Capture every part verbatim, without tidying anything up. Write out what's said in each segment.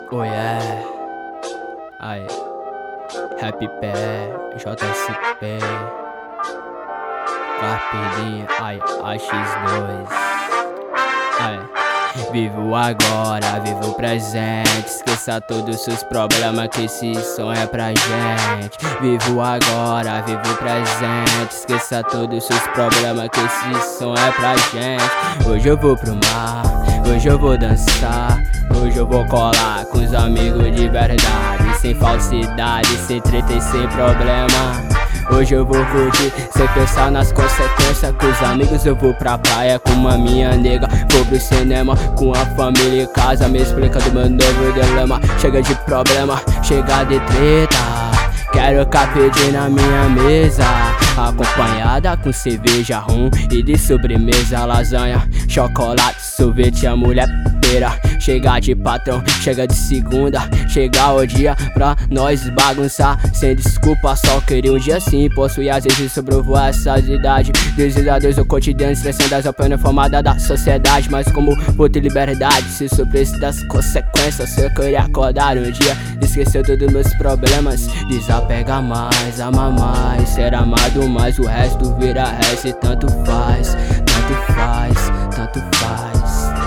Oh yeah. Aí. Happy Pé, J S P, Carpedinha, ai, A X dois. Aí. Vivo agora, vivo o presente. Esqueça todos os seus problemas, que esse som é pra gente. Vivo agora, vivo o presente. Esqueça todos os seus problemas, que esse som é pra gente. Hoje eu vou pro mar, hoje eu vou dançar, hoje eu vou colar com os amigos de verdade, sem falsidade, sem treta e sem problema. Hoje eu vou curtir, sem pensar nas consequências. Com os amigos eu vou pra praia com uma minha nega. Vou pro cinema com a família em casa, me explica do meu novo dilema. Chega de problema, chega de treta. Quero capedi na minha mesa, acompanhada com cerveja, rum e de sobremesa, lasanha, chocolate, sorvete, a mulher pera. Chega de patrão, chega de segunda, chega o dia pra nós bagunçar. Sem desculpa, só queria um dia assim. Posso ir às vezes sobrevoar essa idade. Deus a Deus o cotidiano, estressando as opiniões formadas da sociedade. Mas como vou ter liberdade se surpreso das consequências? Se eu queria acordar um dia, esquecer todos meus problemas, desapega mais, ama mais, ser amado mais, o resto vira resto e tanto faz, tanto faz, tanto faz.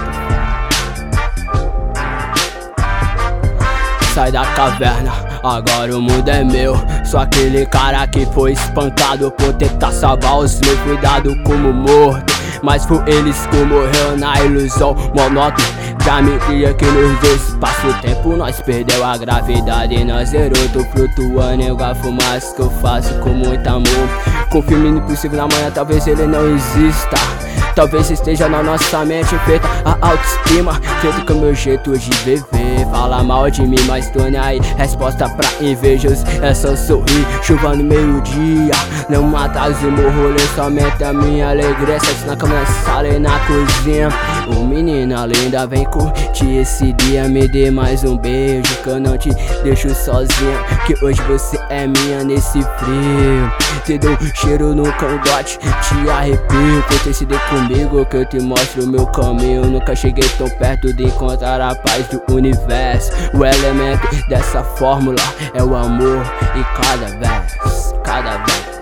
Sai da caverna, agora o mundo é meu. Sou aquele cara que foi espancado por tentar salvar os meus. Cuidado como morto, mas foi eles que morreu na ilusão monótona da mentira que nos deu espaço-tempo. Nós perdeu a gravidade e nós zerou. Tô flutuando em a fumaça que eu faço com muito amor. Com filme impossível na manhã, talvez ele não exista. Talvez esteja na nossa mente feita a autoestima, feito com o meu jeito de viver. Fala mal de mim, mas tô nem aí. Resposta pra invejosos é só sorrir. Chuva no meio dia, não mata o meu rolê, somente a minha alegria. Sexo na cama, na sala e na cozinha. Ô menina linda, vem curtir esse dia. Me dê mais um beijo que eu não te deixo sozinha, que hoje você é minha nesse frio. Te dou um cheiro no cangote, te arrepio. Por ter sido comigo que eu te mostro o meu caminho. Nunca cheguei tão perto de encontrar a paz do universo. O elemento dessa fórmula é o amor em cada verso, cada verso.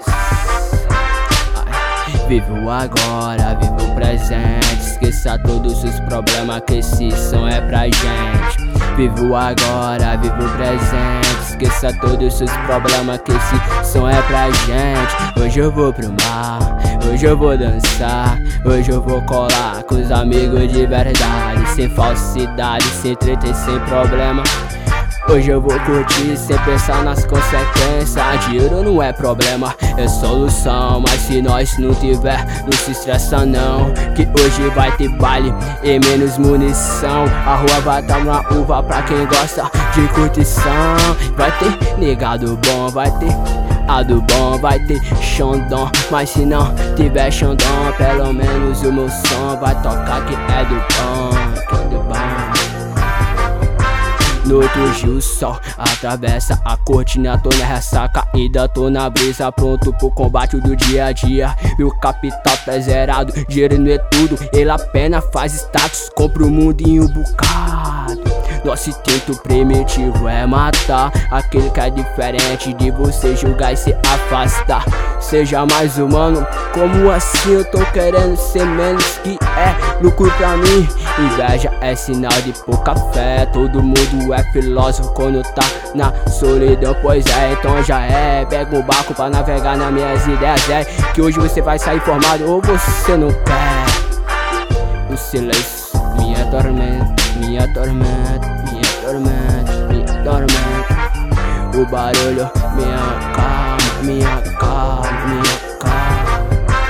Vivo agora, vivo o presente. Esqueça todos os problemas, que esse som é pra gente. Vivo agora, vivo o presente. Esqueça todos os problemas, que esse som é pra gente. Hoje eu vou pro mar, hoje eu vou dançar, hoje eu vou colar com os amigos de verdade, sem falsidade, sem treta e sem problema. Hoje eu vou curtir sem pensar nas consequências. Dinheiro não é problema, é solução. Mas se nós não tiver, não se estressa não, que hoje vai ter baile e menos munição. A rua vai tá uma uva pra quem gosta de curtição. Vai ter negado bom, vai ter a do bom, vai ter xandão. Mas se não tiver xandão, pelo menos o meu som vai tocar que é do bom, que é do bom. No outro dia o sol atravessa a cortina, tô na ressaca, ainda tô na brisa, pronto pro combate do dia a dia. E o capital tá zerado, dinheiro não é tudo, ele apenas faz status, compra o mundo em um bocado. Nosso instinto primitivo é matar aquele que é diferente de você, julgar e se afastar. Seja mais humano, como assim eu tô querendo ser menos que é lucro pra mim? Inveja é sinal de pouca fé, todo mundo é filósofo quando tá na solidão. Pois é, então já é, pega um barco pra navegar nas minhas ideias. É que hoje você vai sair formado ou você não quer. O silêncio me atormenta, me atormenta, me atormenta, me atormenta. O barulho me acalma, me acalma, me acalma.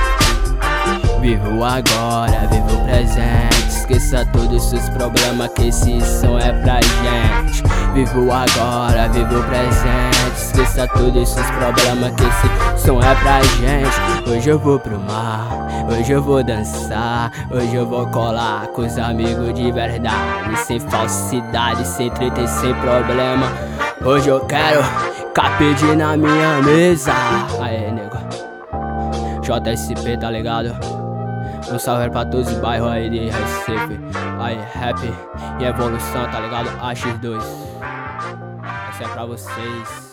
Vivo agora, vivo o presente. Esqueça todos os problemas, que esse som é pra gente. Vivo agora, vivo o presente. Esqueça todos os problemas, que esse som é pra gente. Hoje eu vou pro mar, hoje eu vou dançar, hoje eu vou colar com os amigos de verdade, sem falsidade, sem treta e sem problema. Hoje eu quero capedi na minha mesa. Aê, nego, J S P, tá ligado? Um salve pra todos os bairros aí de Recife. Aí, rap e evolução, tá ligado? A X dois. Essa é pra vocês.